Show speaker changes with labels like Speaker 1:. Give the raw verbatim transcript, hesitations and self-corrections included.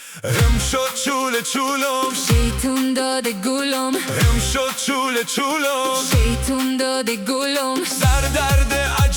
Speaker 1: ام شد چوله چولم،
Speaker 2: شیطون داده گولم،
Speaker 1: ام شد چوله چولم،
Speaker 2: شیطون داده گولم.
Speaker 1: سر درد